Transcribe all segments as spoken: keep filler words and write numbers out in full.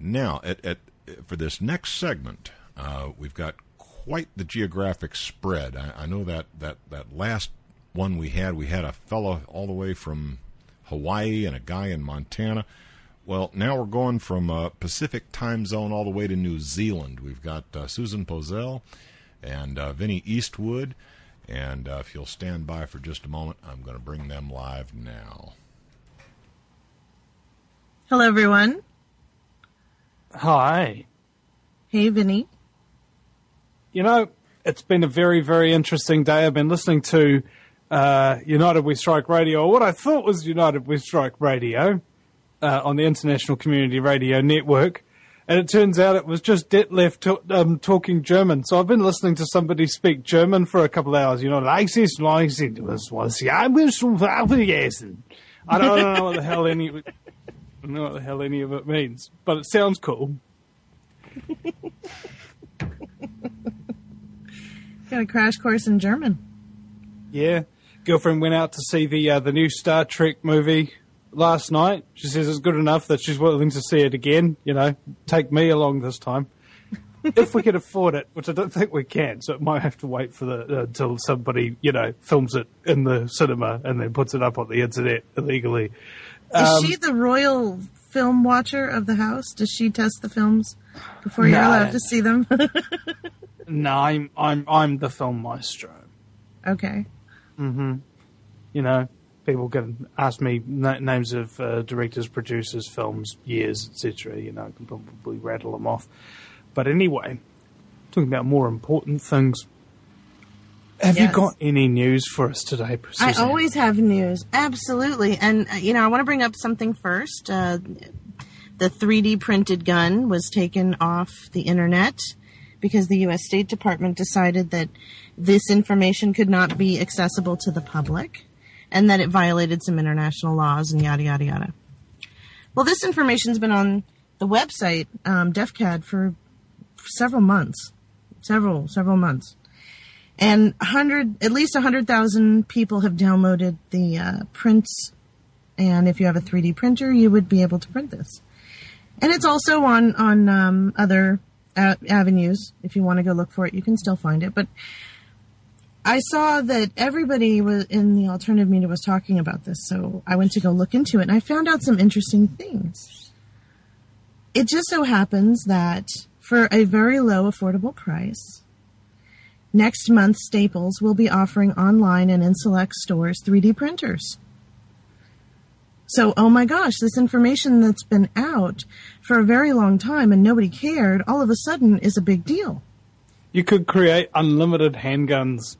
Now, at, at for this next segment, uh, we've got quite the geographic spread. I, I know that, that, that last one we had, we had a fellow all the way from Hawaii and a guy in Montana. Well, now we're going from uh, Pacific time zone all the way to New Zealand. We've got uh, Susan Pozell and uh, Vinny Eastwood. And uh, if you'll stand by for just a moment, I'm going to bring them live now. Hello, everyone. Hi. Hey, Vinny. You know, it's been a very, very interesting day. I've been listening to uh, United We Strike Radio, or what I thought was United We Strike Radio, uh, on the International Community Radio Network. And it turns out it was just Detlef to, um, talking German. So I've been listening to somebody speak German for a couple of hours. You know, like this, like this, was was I been schon vergessen. I don't know what the hell any of it, I don't know what the hell any of it means, but it sounds cool. Got a crash course in German. Yeah, girlfriend went out to see the uh, the new Star Trek movie last night. She says it's good enough that she's willing to see it again. You know, take me along this time. If we can afford it, which I don't think we can, so it might have to wait for the uh, until somebody, you know, films it in the cinema and then puts it up on the internet illegally. Is Um, she the royal film watcher of the house? Does she test the films before you're No. allowed to see them? no, I'm I'm I'm the film maestro. Okay. Mm-hmm. You know, people can ask me na- names of uh, directors, producers, films, years, et cetera. You know, I can probably rattle them off. But anyway, talking about more important things. Have Yes. you got any news for us today, I Suzanne? always have news. Absolutely. And, uh, you know, I want to bring up something first. Uh, the three D printed gun was taken off the internet because the U S State Department decided that this information could not be accessible to the public and that it violated some international laws and yada, yada, yada. Well, this information's been on the website, um, DefCAD, for several months. Several, several months. And one hundred, at least one hundred thousand people have downloaded the uh, prints. And if you have a three D printer, you would be able to print this. And it's also on, on um, other a- avenues. If you want to go look for it, you can still find it. But I saw that everybody was in the alternative media was talking about this. So I went to go look into it. And I found out some interesting things. It just so happens that for a very low, affordable price, next month, Staples will be offering online and in select stores three D printers. So, oh my gosh, this information that's been out for a very long time and nobody cared, all of a sudden is a big deal. You could create unlimited handguns.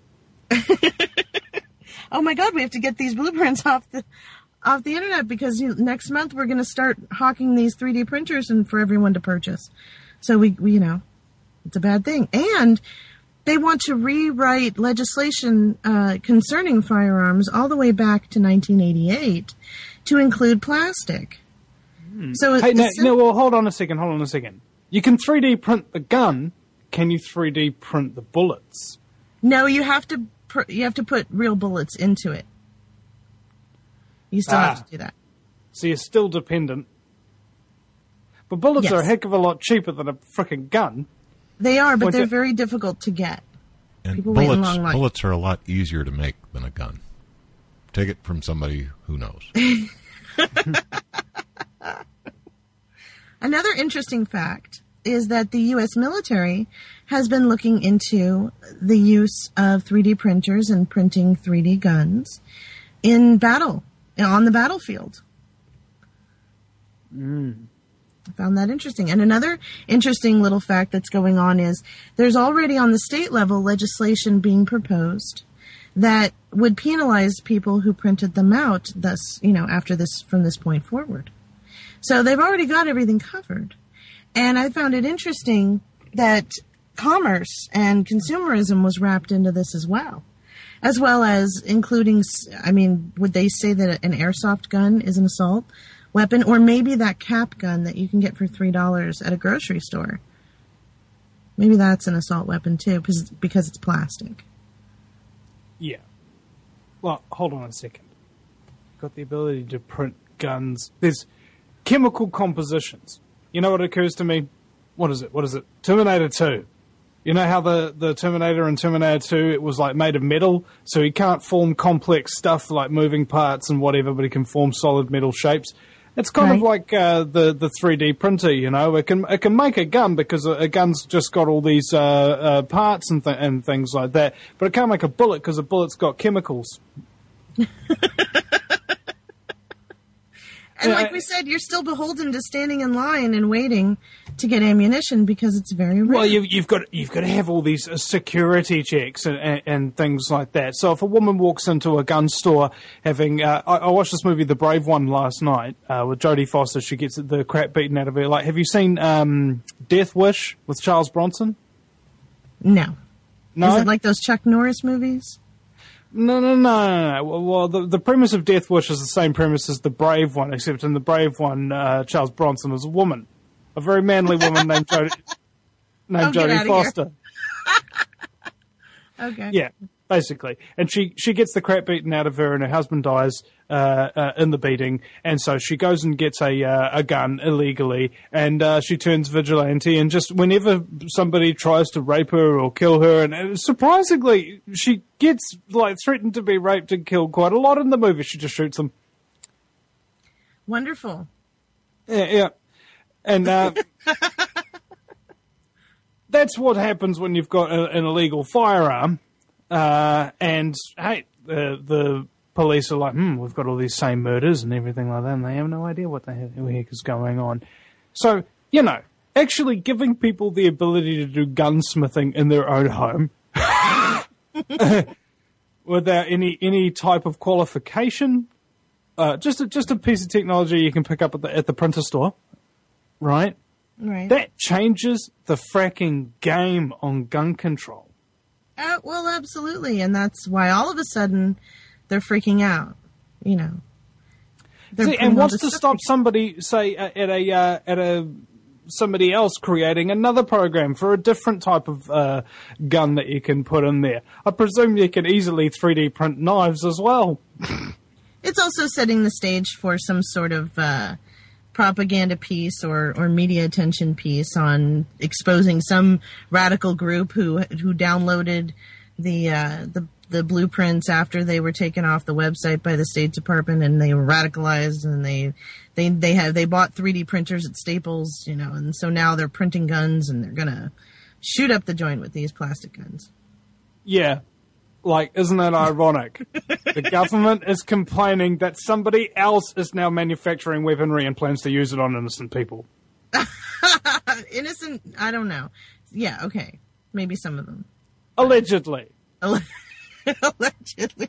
Oh my God, we have to get these blueprints off the off the internet because you, next month we're going to start hawking these three D printers and for everyone to purchase. So we, we, you know, it's a bad thing. And they want to rewrite legislation uh, concerning firearms all the way back to nineteen eighty-eight to include plastic. Hmm. So hey, no, sim- no, well, hold on a second, hold on a second. You can three D print the gun. Can you three D print the bullets? No, you have to pr- you have to put real bullets into it. You still Ah. have to do that. So you're still dependent. But bullets Yes. are a heck of a lot cheaper than a frickin' gun. They are, but What's they're it- very difficult to get. And People wait in bullets, long lines. bullets are a lot easier to make than a gun. Take it from somebody who knows. Another interesting fact is that the U S military has been looking into the use of three D printers and printing three D guns in battle, on the battlefield. Mm. I found that interesting. And another interesting little fact that's going on is there's already on the state level legislation being proposed that would penalize people who printed them out, thus, you know, after this, from this point forward. So they've already got everything covered. And I found it interesting that commerce and consumerism was wrapped into this as well. As well as including, I mean, would they say that an airsoft gun is an assault weapon? Or maybe that cap gun that you can get for three dollars at a grocery store. Maybe that's an assault weapon too, because because it's plastic. Yeah. Well, hold on a second. You've got the ability to print guns. There's chemical compositions. you know what occurs to me? What is it? What is it? Terminator two. You know how the, the Terminator in Terminator two, it was like made of metal, so he can't form complex stuff like moving parts and whatever, but he can form solid metal shapes. It's kind right. of like uh, the the three D printer, you know. It can it can make a gun because a, a gun's just got all these uh, uh, parts and th- and things like that, but it can't make a bullet because a bullet's got chemicals. And like we said, you're still beholden to standing in line and waiting to get ammunition because it's very rare. Well, you've, you've got you've got to have all these uh, security checks and, and, and things like that. So if a woman walks into a gun store having, uh, I, I watched this movie, The Brave One, last night uh, with Jodie Foster. She gets the crap beaten out of her. Like, have you seen um, Death Wish with Charles Bronson? No. No. Is it like those Chuck Norris movies? No, no, no, no, no. Well, well the, the premise of Death Wish is the same premise as The Brave One, except in The Brave One, uh, Charles Bronson is a woman. A very manly woman named Jodie, named Oh, Jodie Foster. Okay. Yeah, basically. And she, she gets the crap beaten out of her and her husband dies uh, uh, in the beating. And so she goes and gets a uh, a gun illegally and uh, she turns vigilante. And just whenever somebody tries to rape her or kill her, and, and surprisingly, she gets like threatened to be raped and killed quite a lot in the movie. She just shoots them. Wonderful. Yeah, yeah. And uh, that's what happens when you've got a, an illegal firearm. Uh, and, hey, the, the police are like, hmm, we've got all these same murders and everything like that, and they have no idea what the heck is going on. So, you know, actually giving people the ability to do gunsmithing in their own home without any any type of qualification, uh, just a, just a piece of technology you can pick up at the, at the printer store. Right? Right. That changes the fracking game on gun control. Uh, well, absolutely. And that's why all of a sudden they're freaking out, you know. They're See, and putting all what's this to stuff- stop somebody, say, uh, at a uh, at a somebody else creating another program for a different type of uh, gun that you can put in there? I presume you can easily three D print knives as well. It's also setting the stage for some sort of uh, propaganda piece or, or media attention piece on exposing some radical group who who downloaded the uh, the the blueprints after they were taken off the website by the State Department, and they were radicalized, and they they they have they bought three D printers at Staples, you know, and so now they're printing guns and they're gonna shoot up the joint with these plastic guns. Yeah. Like, isn't that ironic? The government is complaining that somebody else is now manufacturing weaponry and plans to use it on innocent people. Innocent, I don't know. Yeah, okay. Maybe some of them. Allegedly. Allegedly.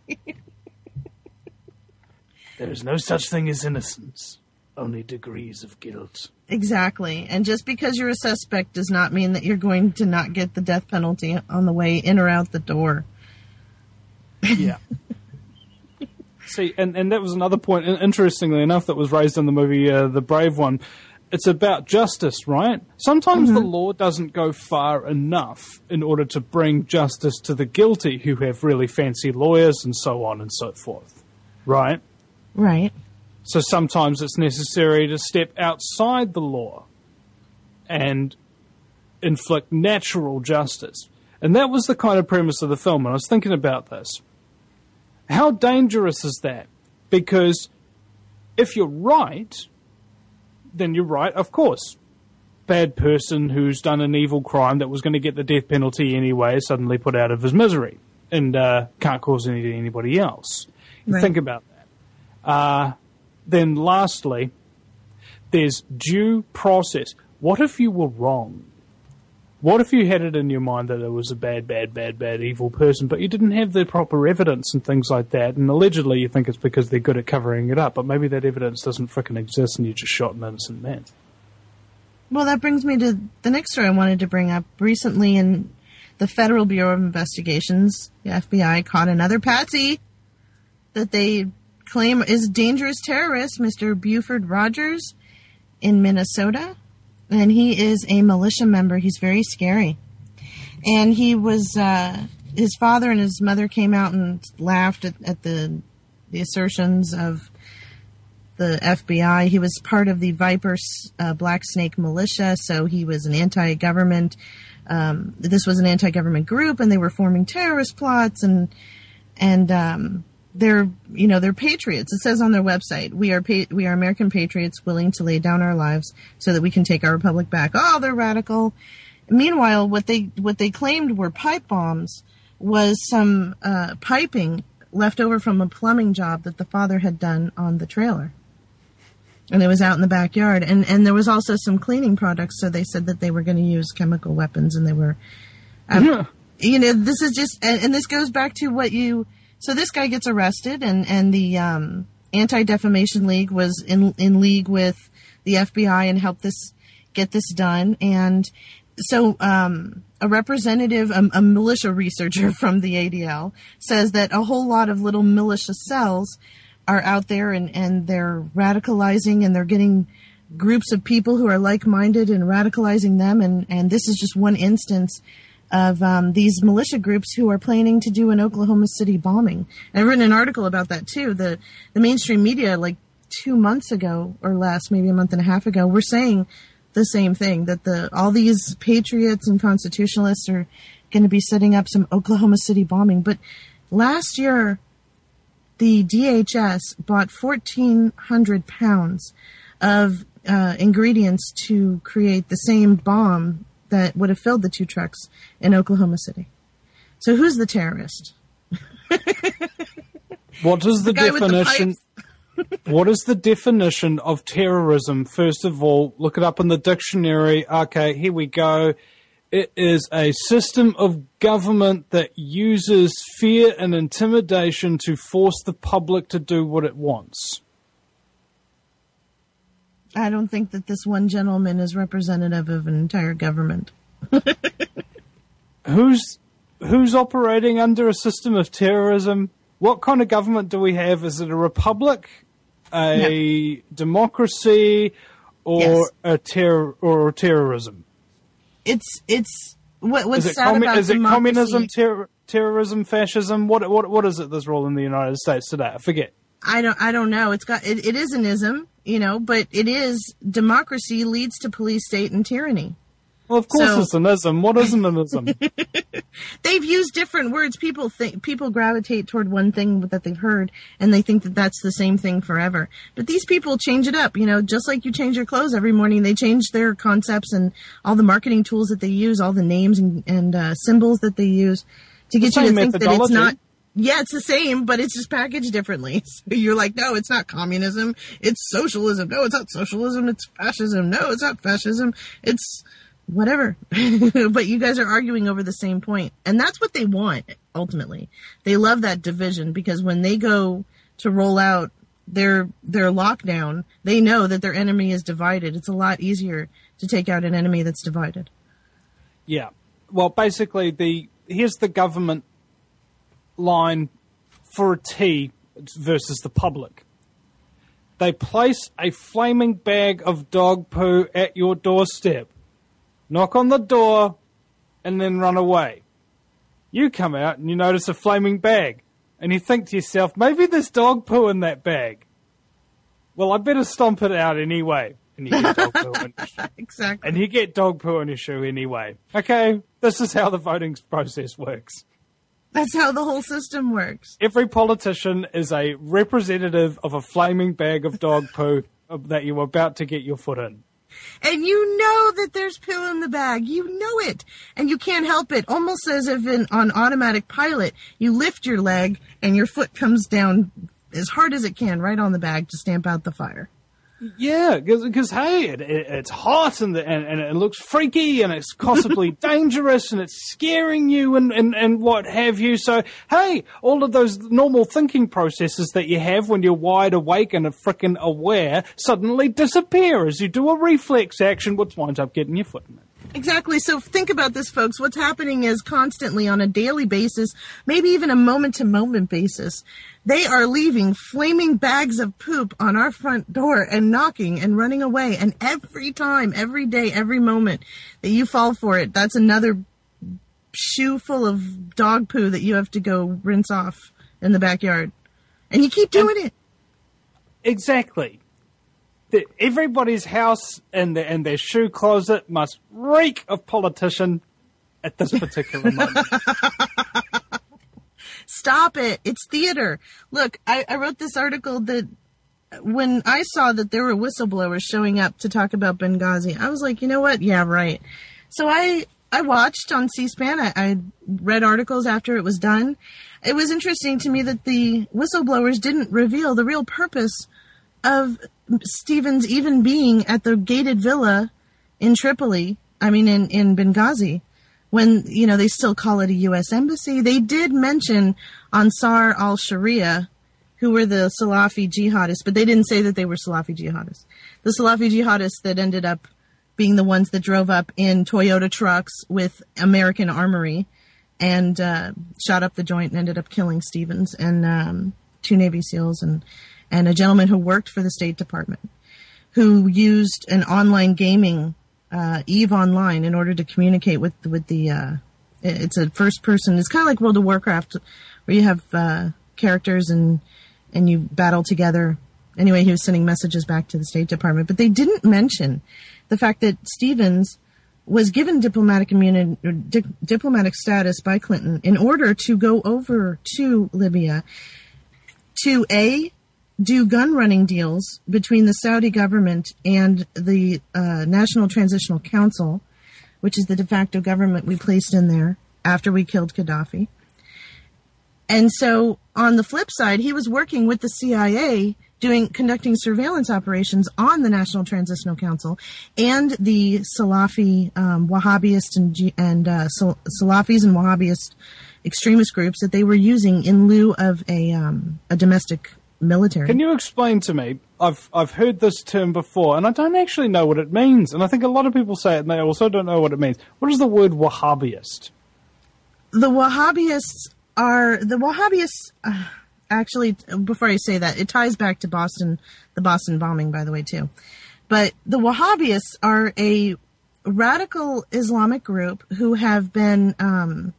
There is no such thing as innocence, only degrees of guilt. Exactly. And just because you're a suspect does not mean that you're going to not get the death penalty on the way in or out the door. Yeah. See, and, and that was another point, interestingly enough, that was raised in the movie uh, The Brave One. It's about justice, right? Sometimes mm-hmm. the law doesn't go far enough in order to bring justice to the guilty who have really fancy lawyers and so on and so forth, right? Right. So sometimes it's necessary to step outside the law and inflict natural justice. And that was the kind of premise of the film, and I was thinking about this. How dangerous is that? Because if you're right, then you're right, of course. Bad person who's done an evil crime that was going to get the death penalty anyway suddenly put out of his misery and uh, can't cause any to anybody else. Right. Think about that. Uh, then lastly, there's due process. What if you were wrong? What if you had it in your mind that it was a bad, bad, bad, bad, evil person, but you didn't have the proper evidence and things like that, and allegedly you think it's because they're good at covering it up, but maybe that evidence doesn't frickin' exist and you just shot an innocent man. Well, that brings me to the next story I wanted to bring up. Recently in the Federal Bureau of Investigations, the F B I caught another patsy that they claim is a dangerous terrorist, Mister Buford Rogers in Minnesota. And he is a militia member. He's very scary. And he was, uh, his father and his mother came out and laughed at, at the the assertions of the F B I. He was part of the Viper uh, Black Snake militia, so he was an anti-government. Um, this was an anti-government group, and they were forming terrorist plots, and and um, they're you know they're patriots. It says on their website, "We are pa- we are American patriots willing to lay down our lives so that we can take our republic back." Oh, they're radical. Meanwhile, what they what they claimed were pipe bombs was some uh, piping left over from a plumbing job that the father had done on the trailer. And it was out in the backyard. And, and there was also some cleaning products, so they said that they were going to use chemical weapons, and they were... Um, yeah. You know, this is just... And, and this goes back to what you... So this guy gets arrested, and, and the um, Anti-Defamation League was in, in league with the F B I and helped this get this done. And so... Um, a representative, a, a militia researcher from the A D L, says that a whole lot of little militia cells are out there, and, and they're radicalizing, and they're getting groups of people who are like-minded and radicalizing them. And, and this is just one instance of um, these militia groups who are planning to do an Oklahoma City bombing. And I've written an article about that, too. The, the mainstream media, like two months ago or less, maybe a month and a half ago, were saying the same thing, that the all these patriots and constitutionalists are going to be setting up some Oklahoma City bombing. But last year, the D H S bought fourteen hundred pounds of uh, ingredients to create the same bomb that would have filled the two trucks in Oklahoma City. So who's the terrorist? What is the, the definition? What is the definition of terrorism? First of all, look it up in the dictionary. Okay, here we go. It is a system of government that uses fear and intimidation to force the public to do what it wants. I don't think that this one gentleman is representative of an entire government. Who's who's operating under a system of terrorism? What kind of government do we have? Is it a republic, a no. democracy, or yes. a terror or terrorism? It's it's what, what's is it sad commu- about is it democracy? Communism, ter- terrorism, fascism? What what what is it that's ruling the United States today? I forget. I don't I don't know. It's got it, it is an ism, you know, but it is democracy leads to police state and tyranny. Well, of course so, it's an ism. What isn't an ism? They've used different words. People think people gravitate toward one thing that they've heard, and they think that that's the same thing forever. But these people change it up, you know, just like you change your clothes every morning. They change their concepts and all the marketing tools that they use, all the names and, and uh, symbols that they use to get the you to think that it's not. Yeah, it's the same, but it's just packaged differently. So you're like, no, it's not communism. It's socialism. No, it's not socialism. It's fascism. No, it's not fascism. It's whatever. But you guys are arguing over the same point. And that's what they want, ultimately. They love that division because when they go to roll out their their lockdown, they know that their enemy is divided. It's a lot easier to take out an enemy that's divided. Yeah. Well, basically, the here's the government line for a T versus the public. They place a flaming bag of dog poo at your doorstep, knock on the door, and then run away. You come out and you notice a flaming bag, and you think to yourself, maybe there's dog poo in that bag. Well, I better stomp it out anyway. And you get dog poo in your shoe. Exactly. And you get dog poo in your shoe anyway. Okay, this is how the voting process works. That's how the whole system works. Every politician is a representative of a flaming bag of dog poo that you're about to get your foot in. And you know that there's poo in the bag. You know it. And you can't help it. Almost as if in, on automatic pilot, you lift your leg and your foot comes down as hard as it can right on the bag to stamp out the fire. Yeah, because, hey, it, it, it's hot and, the, and and it looks freaky and it's possibly dangerous and it's scaring you and, and, and what have you. So, hey, all of those normal thinking processes that you have when you're wide awake and are frickin' aware suddenly disappear as you do a reflex action, which winds up getting your foot in it. Exactly. So think about this, folks. What's happening is constantly on a daily basis, maybe even a moment-to-moment basis, they are leaving flaming bags of poop on our front door and knocking and running away. And every time, every day, every moment that you fall for it, that's another shoe full of dog poo that you have to go rinse off in the backyard. And you keep doing and it. Exactly. the, everybody's house and their, and their shoe closet must reek of politician at this particular moment. Stop it. It's theater. Look, I, I wrote this article that when I saw that there were whistleblowers showing up to talk about Benghazi, I was like, you know what? Yeah, right. So I, I watched on C-SPAN. I, I read articles after it was done. It was interesting to me that the whistleblowers didn't reveal the real purpose of Stevens even being at the gated villa in Tripoli, I mean, in, in Benghazi, when, you know, they still call it a U S embassy. They did mention Ansar al-Sharia, who were the Salafi jihadists, but they didn't say that they were Salafi jihadists. The Salafi jihadists that ended up being the ones that drove up in Toyota trucks with American armory and uh, shot up the joint and ended up killing Stevens and um, two Navy SEALs and, and a gentleman who worked for the State Department who used an online gaming, uh, EVE Online, in order to communicate with, with the, uh, it's a first person, it's kind of like World of Warcraft where you have uh, characters and and you battle together. Anyway, he was sending messages back to the State Department. But they didn't mention the fact that Stevens was given diplomatic immunity, di- diplomatic status by Clinton in order to go over to Libya to, A, do gun running deals between the Saudi government and the uh, National Transitional Council, which is the de facto government we placed in there after we killed Gaddafi. And so on the flip side, he was working with the C I A doing conducting surveillance operations on the National Transitional Council and the Salafi um, Wahhabist and, and uh, Salafis and Wahhabist extremist groups that they were using in lieu of a um, a domestic military. Can you explain to me? I've I've heard this term before, and I don't actually know what it means. And I think a lot of people say it, and they also don't know what it means. What is the word Wahhabist? The Wahhabists are the Wahhabists. Uh, actually, before I say that, it ties back to Boston, the Boston bombing, by the way, too. But the Wahhabists are a radical Islamic group who have been um,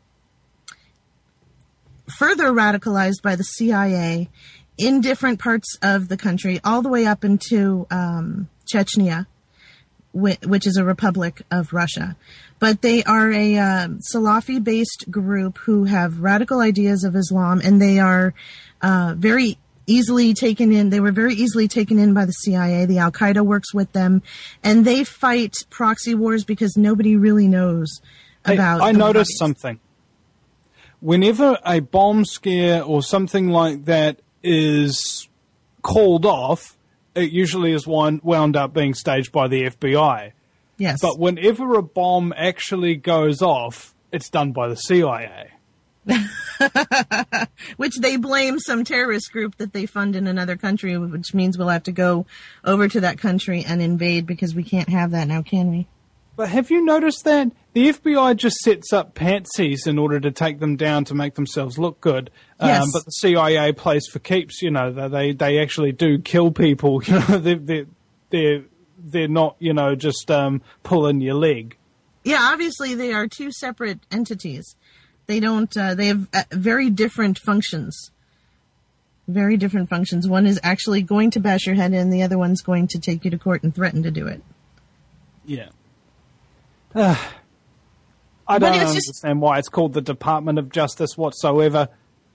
further radicalized by the C I A in different parts of the country, all the way up into um, Chechnya, wh- which is a republic of Russia. But they are a uh, Salafi-based group who have radical ideas of Islam, and they are uh, very easily taken in. They were very easily taken in by the C I A. The Al-Qaeda works with them, and they fight proxy wars because nobody really knows about. Hey, I noticed Wahhabis. something. Whenever a bomb scare or something like that is called off, it usually is one wound up being staged by the F B I. Yes. But whenever a bomb actually goes off, it's done by the C I A. Which they blame some terrorist group that they fund in another country, which means we'll have to go over to that country and invade because we can't have that now, can we? But have you noticed that? The F B I just sets up pantsies in order to take them down to make themselves look good. Yes. Um, but the C I A plays for keeps, you know, they they actually do kill people. You know, they're, they're, they're, they're not, you know, just um, pulling your leg. Yeah, obviously they are two separate entities. They don't, uh, they have uh, very different functions. Very different functions. One is actually going to bash your head in, the other one's going to take you to court and threaten to do it. Yeah. Uh, I don't understand just, why it's called the Department of Justice whatsoever.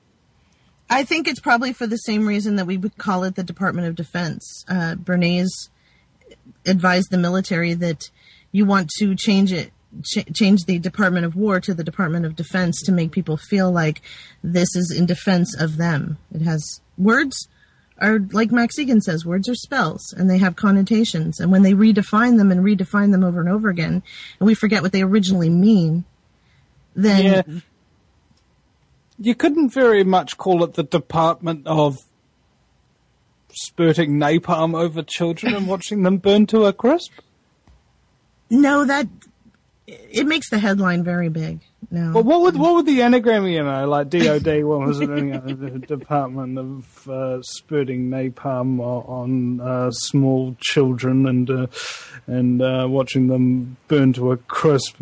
I think it's probably for the same reason that we would call it the Department of Defense. Uh, Bernays advised the military that you want to change it, ch- change the Department of War to the Department of Defense to make people feel like this is in defense of them. It has words. Are, like Max Egan says, words are spells, and they have connotations. And when they redefine them and redefine them over and over again, and we forget what they originally mean, then... Yeah. You couldn't very much call it the Department of spurting napalm over children and watching them burn to a crisp? No, that... It makes the headline very big. No. Well, what would what would the anagram, you know, like D O D, what was it, you know, the Department of uh, spurting napalm on uh, small children and uh, and uh, watching them burn to a crisp.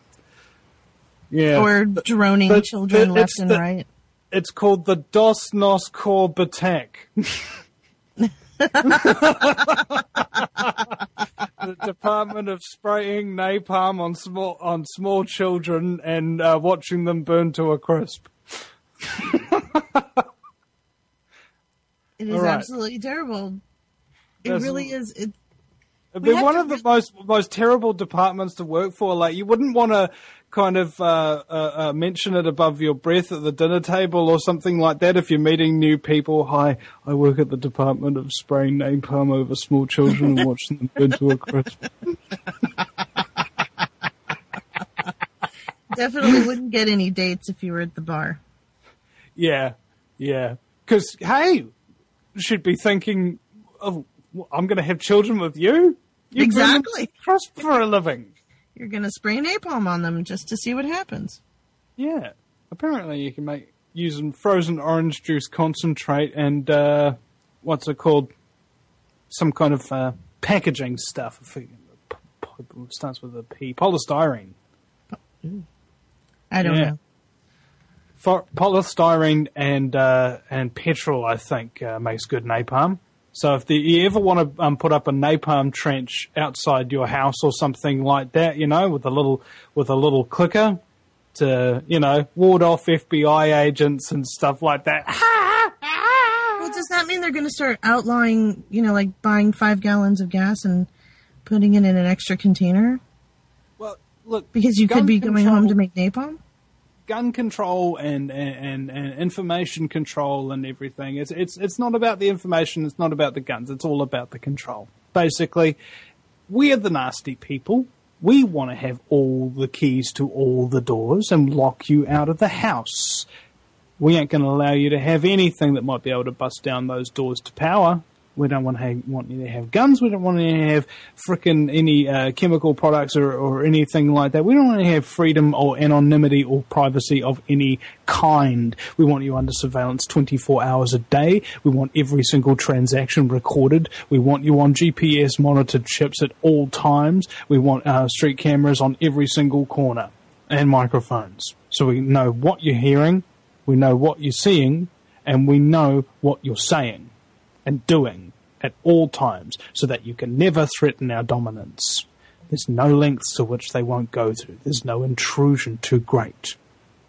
Yeah. Or droning but, children but left and the, right. It's called the Dos Nos Corps Batak. The Department of spraying napalm on small on small children and uh, watching them burn to a crisp. It is All right. absolutely terrible. It That's- really is. It, It'd We be have one to of the re- most most terrible departments to work for. Like, you wouldn't want to kind of uh, uh, uh, mention it above your breath at the dinner table or something like that if you're meeting new people. Hi, I work at the Department of spraying napalm over small children and watching them burn to a crisp. definitely wouldn't get any dates if you were at the bar. Yeah, yeah. Because, hey, you should be thinking, oh, I'm going to have children with you? You Exactly. Crisp for a living. You're going to spray napalm on them just to see what happens. Yeah. Apparently you can make using frozen orange juice concentrate and, uh, what's it called? Some kind of uh, packaging stuff. I think it starts with a P. Polystyrene. I don't Yeah. know. For polystyrene and uh, and petrol, I think, uh, makes good napalm. So if the, you ever want to um, put up a napalm trench outside your house or something like that, you know, with a little with a little clicker to, you know, ward off F B I agents and stuff like that. Well, does that mean they're going to start outlawing, you know, like buying five gallons of gas and putting it in an extra container? Well, look, Because you gun could be going control- home to make napalm? gun control and, and, and information control and everything. It's it's it's not about the information. It's not about the guns. It's all about the control. Basically, we are the nasty people. We want to have all the keys to all the doors and lock you out of the house. We ain't going to allow you to have anything that might be able to bust down those doors to power. We don't want, to have, want you to have guns. We don't want you to have frickin' any uh, chemical products or, or anything like that. We don't want to have freedom or anonymity or privacy of any kind. We want you under surveillance twenty-four hours a day. We want every single transaction recorded. We want you on G P S monitored chips at all times. We want uh, street cameras on every single corner and microphones. So we know what you're hearing, we know what you're seeing, and we know what you're saying and doing at all times, so that you can never threaten our dominance. There's no lengths to which they won't go to. There's no intrusion too great.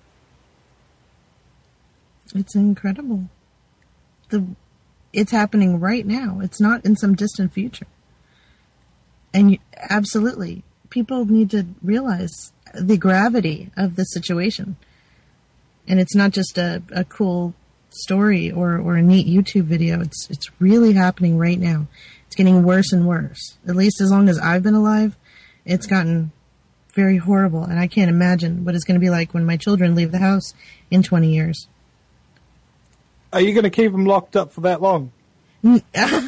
It's incredible. The it's happening right now. It's not in some distant future. And you, absolutely, people need to realize the gravity of the situation. And it's not just a, a cool story or, or a neat YouTube video. It's it's really happening right now. It's getting worse and worse. At least as long as I've been alive, it's gotten very horrible. And I can't imagine what it's going to be like when my children leave the house in twenty years. Are you going to keep them locked up for that long? Well,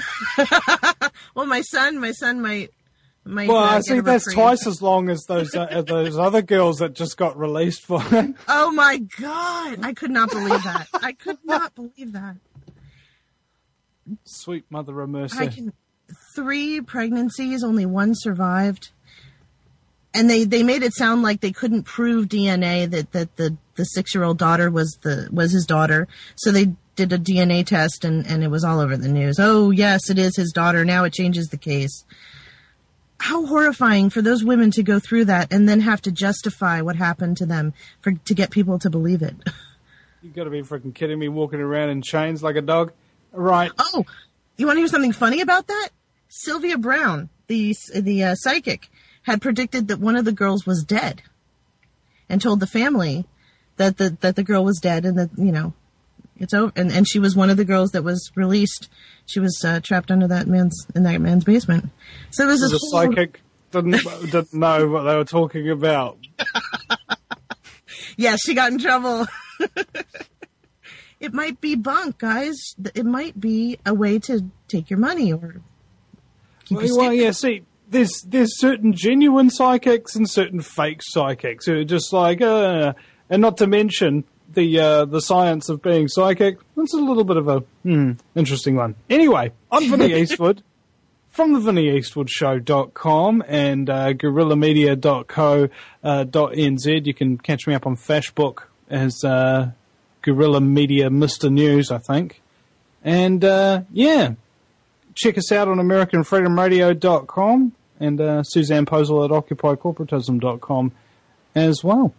my son, my son might. might Well, uh, I get think a that's reprieve. twice as long as those uh, those other girls that just got released for it. Oh my God! I could not believe that. I could not believe that. Sweet mother of mercy. I can. Three pregnancies, only one survived, and they, they made it sound like they couldn't prove D N A that, that the, the six year old daughter was the was his daughter. So they did a D N A test, and, and it was all over the news. Oh yes, it is his daughter. Now it changes the case. How horrifying for those women to go through that and then have to justify what happened to them for to get people to believe it. You got to be freaking kidding me! Walking around in chains like a dog, right? Oh, you want to hear something funny about that? Sylvia Brown, the the uh, psychic, had predicted that one of the girls was dead, and told the family that the that the girl was dead and that you know it's over. And, and she was one of the girls that was released. She was uh, trapped under that man's in that man's basement. So there was this The whole, psychic didn't didn't know what they were talking about. yeah, she got in trouble. It might be bunk, guys. It might be a way to take your money or keep Well, you well, safe. yeah, see, there's there's certain genuine psychics and certain fake psychics who are just like, uh, and not to mention the uh, the science of being psychic. It's a little bit of a hmm, interesting one. Anyway, I'm Vinny Eastwood from the Vinny Eastwood Show dot com and uh, guerrilla media dot co dot n z. You can catch me up on Facebook as uh, Guerrilla Media Mister News, I think. And uh, yeah. check us out on American Freedom Radio dot com and uh, Suzanne Posel at Occupy Corporatism dot com as well.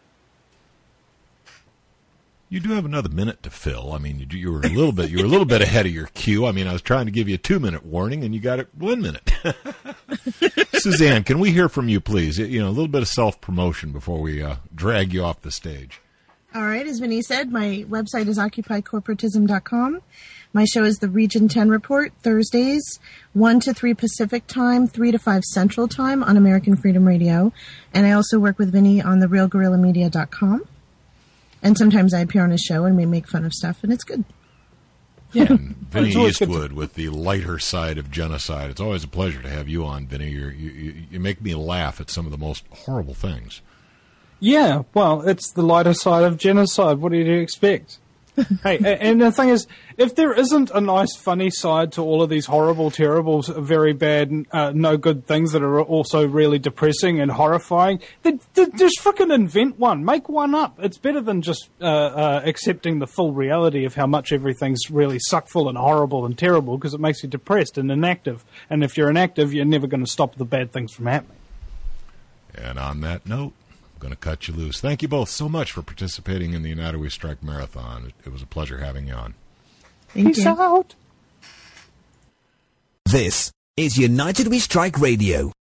You do have another minute to fill. I mean, you, you were a little bit you were a little bit ahead of your cue. I mean, I was trying to give you a two minute warning, and you got it one minute. Suzanne, can we hear from you, please? You know, a little bit of self promotion before we uh, drag you off the stage. All right, as Vinny said, my website is Occupy Corporatism dot com. My show is the Region ten Report, Thursdays, one to three Pacific Time, three to five Central Time on American Freedom Radio. And I also work with Vinny on the real guerrilla media dot com. And sometimes I appear on his show and we make fun of stuff, and it's good. Yeah, and Vinny Eastwood with the lighter side of genocide. It's always a pleasure to have you on, Vinny. You're, you you make me laugh at some of the most horrible things. Yeah, well, it's the lighter side of genocide. What do you expect? Hey, and the thing is, if there isn't a nice, funny side to all of these horrible, terrible, very bad, uh, no good things that are also really depressing and horrifying, then, then just frickin' invent one. Make one up. It's better than just uh, uh, accepting the full reality of how much everything's really suckful and horrible and terrible, because it makes you depressed and inactive. And if you're inactive, you're never going to stop the bad things from happening. And on that note, going to cut you loose. Thank you both so much for participating in the United We Strike Marathon. It was a pleasure having you on. Thank Peace you. out. This is United We Strike Radio.